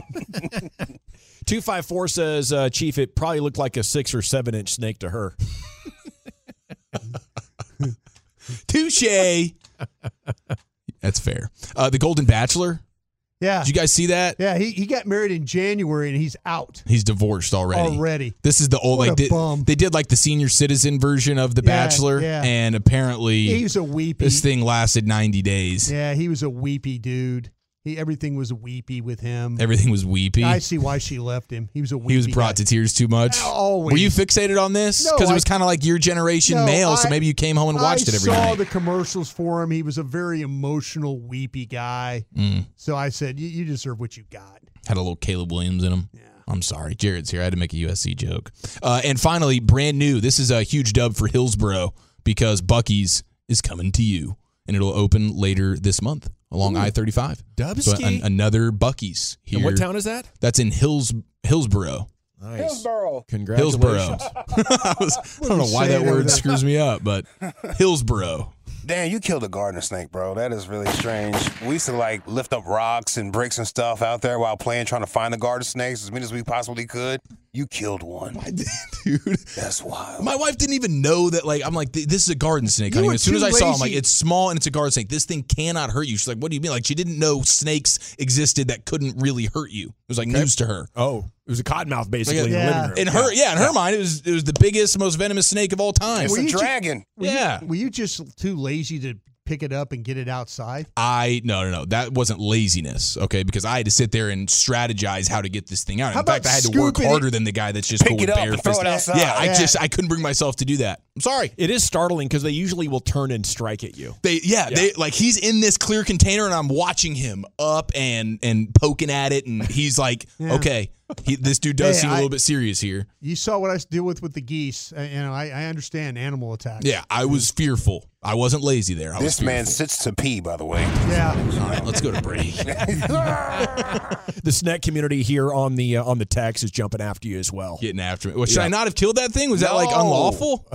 Speaker 5: 254 says, Chief, it probably looked like a 6 or 7 inch snake to her.
Speaker 6: Touche. That's fair. The Golden Bachelor.
Speaker 7: Yeah.
Speaker 6: Did you guys see that?
Speaker 7: Yeah, he got married in January and he's out.
Speaker 6: He's divorced already. This is the old
Speaker 7: What a bum.
Speaker 6: they did like the senior citizen version of The Bachelor,
Speaker 7: yeah.
Speaker 6: and apparently
Speaker 7: He was a weepy.
Speaker 6: this thing lasted 90 days.
Speaker 7: Yeah, he was a weepy dude. Everything was weepy with him.
Speaker 6: Everything was weepy.
Speaker 7: I see why she left him. He was a weepy
Speaker 6: He was brought
Speaker 7: guy.
Speaker 6: to tears too much.
Speaker 7: Always.
Speaker 6: Were you fixated on this?
Speaker 7: No,
Speaker 6: Because it was kind of like your generation male, so maybe you came home and watched it every
Speaker 7: I saw
Speaker 6: night.
Speaker 7: the commercials for him. He was a very emotional, weepy guy. So I said, you deserve what you got.
Speaker 6: Had a little Caleb Williams in him. Yeah. I'm sorry. Jared's here. I had to make a USC joke. And finally, brand new. This is a huge dub for Hillsboro because Buc-ee's is coming to you. And it'll open later this month along I-35.
Speaker 5: Dubski.
Speaker 6: So another Buc-ee's here.
Speaker 5: And what town is that?
Speaker 6: That's in Hillsboro.
Speaker 5: Nice.
Speaker 8: Hillsboro.
Speaker 5: Congratulations.
Speaker 6: I don't know why that word screws me up, but Hillsboro.
Speaker 8: Dan, you killed a garden snake, bro. That is really strange. We used to lift up rocks and bricks and stuff out there while playing, trying to find the garden snakes as many as we possibly could. You killed one.
Speaker 6: I did, dude.
Speaker 8: That's wild.
Speaker 6: My wife didn't even know that, I'm like, this is a garden snake, honey. As soon as I saw him, it's small and it's a garden snake. This thing cannot hurt you. She's like, what do you mean? Like, she didn't know snakes existed that couldn't really hurt you. It was like news to her.
Speaker 5: Oh, it was a cottonmouth basically in the living room.
Speaker 6: In her mind, it was the biggest, most venomous snake of all time.
Speaker 8: It's a dragon.
Speaker 7: Were you just too lazy to pick it up and get it outside?
Speaker 6: No. That wasn't laziness, okay? Because I had to sit there and strategize how to get this thing out. In fact, I had to work harder than the guy that's just
Speaker 8: pick it up and throw it outside.
Speaker 6: Yeah, I couldn't bring myself to do that. I'm sorry.
Speaker 5: It is startling because they usually will turn and strike at you.
Speaker 6: They he's in this clear container and I'm watching him up and poking at it, and he's like, okay, this dude does seem a little bit serious here.
Speaker 7: You saw what I deal with the geese. I understand animal attacks.
Speaker 6: Yeah, I was fearful. I wasn't lazy there.
Speaker 8: This man sits to pee, by the way.
Speaker 7: Yeah.
Speaker 6: All right, let's go to break.
Speaker 5: The snack community here on the text is jumping after you as well.
Speaker 6: Getting after me. Well, should I not have killed that thing? Was that unlawful?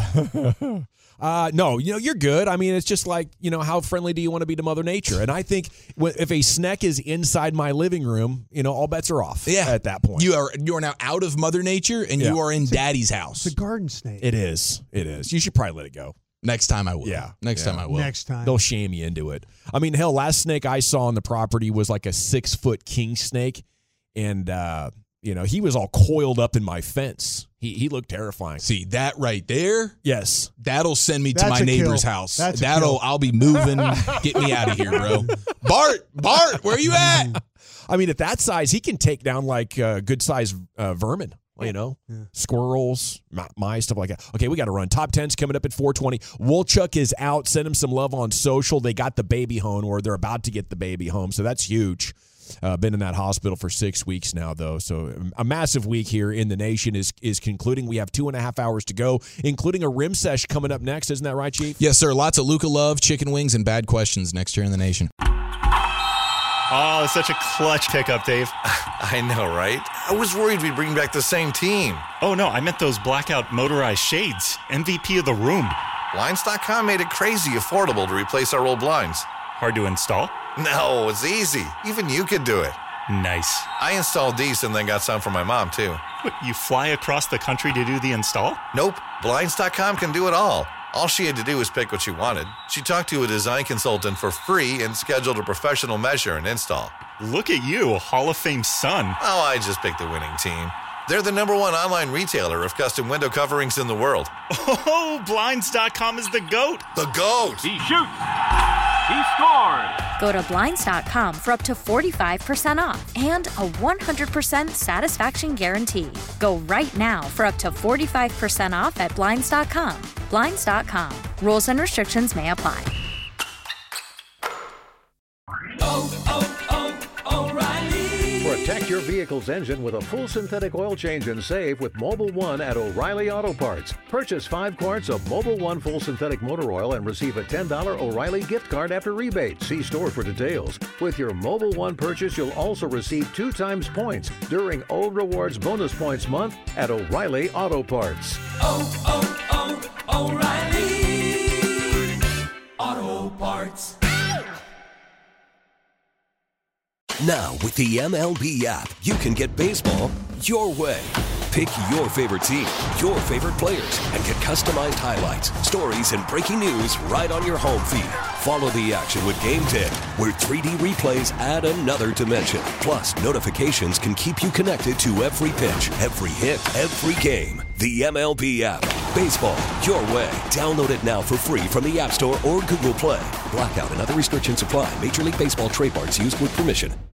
Speaker 5: No, you're good. I mean, it's just like, how friendly do you want to be to Mother Nature? And I think if a snake is inside my living room, all bets are off at that point.
Speaker 6: You are now out of Mother Nature and you are in Daddy's house.
Speaker 7: It's a garden snake.
Speaker 5: It is. You should probably let it go.
Speaker 6: Next time I will. Next time I will.
Speaker 7: Next time.
Speaker 5: They'll shame you into it. I mean, hell, last snake I saw on the property was like a 6-foot king snake. And, he was all coiled up in my fence. He looked terrifying.
Speaker 6: See, that right there?
Speaker 5: Yes.
Speaker 6: That'll send me to my neighbor's house. I'll be moving. Get me out of here, bro. Bart, where you at?
Speaker 5: I mean, at that size, he can take down like good-sized vermin. Squirrels, mice, stuff like that. Okay, we got to run. Top 10's coming up at 4:20. Woolchuck is out. Send him some love on social. They got the baby home, or they're about to get the baby home, so that's huge. Been in that hospital for 6 weeks now, though. So a massive week here in the nation is concluding. We have 2.5 hours to go, including a rim sesh coming up next. Isn't that right, Chief?
Speaker 6: Yes, sir. Lots of Luka love, chicken wings, and bad questions next year in the nation.
Speaker 13: Oh, such a clutch pickup, Dave.
Speaker 14: I know, right? I was worried we'd bring back the same team.
Speaker 13: Oh, no, I meant those blackout motorized shades. MVP of the room.
Speaker 14: Blinds.com made it crazy affordable to replace our old blinds.
Speaker 13: Hard to install?
Speaker 14: No, it's easy. Even you could do it.
Speaker 13: Nice.
Speaker 14: I installed these and then got some for my mom, too.
Speaker 13: What, you fly across the country to do the install?
Speaker 14: Nope. Blinds.com can do it all. All she had to do was pick what she wanted. She talked to a design consultant for free and scheduled a professional measure and install.
Speaker 13: Look at you, a Hall of Fame son.
Speaker 14: Oh, I just picked the winning team. They're the #1 online retailer of custom window coverings in the world.
Speaker 13: Oh, Blinds.com is the GOAT.
Speaker 14: The GOAT.
Speaker 15: He shoots. He scores.
Speaker 16: Go to Blinds.com for up to 45% off and a 100% satisfaction guarantee. Go right now for up to 45% off at Blinds.com. Blinds.com. Rules and restrictions may apply.
Speaker 19: Protect your vehicle's engine with a full synthetic oil change and save with Mobil 1 at O'Reilly Auto Parts. Purchase 5 quarts of Mobil 1 full synthetic motor oil and receive a $10 O'Reilly gift card after rebate. See store for details. With your Mobil 1 purchase, you'll also receive 2 times points during O Rewards Bonus Points Month at O'Reilly Auto Parts.
Speaker 20: O'Reilly Auto Parts.
Speaker 21: Now, with the MLB app, you can get baseball your way. Pick your favorite team, your favorite players, and get customized highlights, stories, and breaking news right on your home feed. Follow the action with Game Day, where 3D replays add another dimension. Plus, notifications can keep you connected to every pitch, every hit, every game. The MLB app. Baseball your way. Download it now for free from the App Store or Google Play. Blackout and other restrictions apply. Major League Baseball trademarks used with permission.